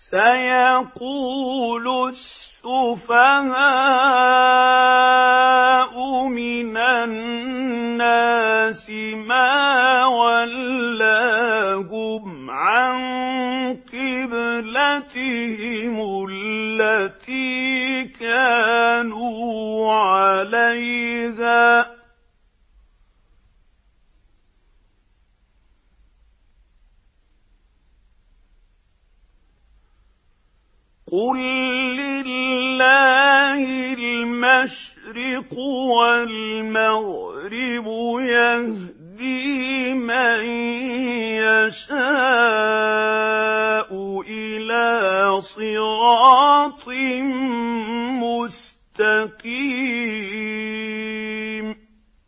سيقول السفهاء من الناس ما ولاهم عن قبلتهم التي كانوا عليها قل لله المشرق والمغرب يهدي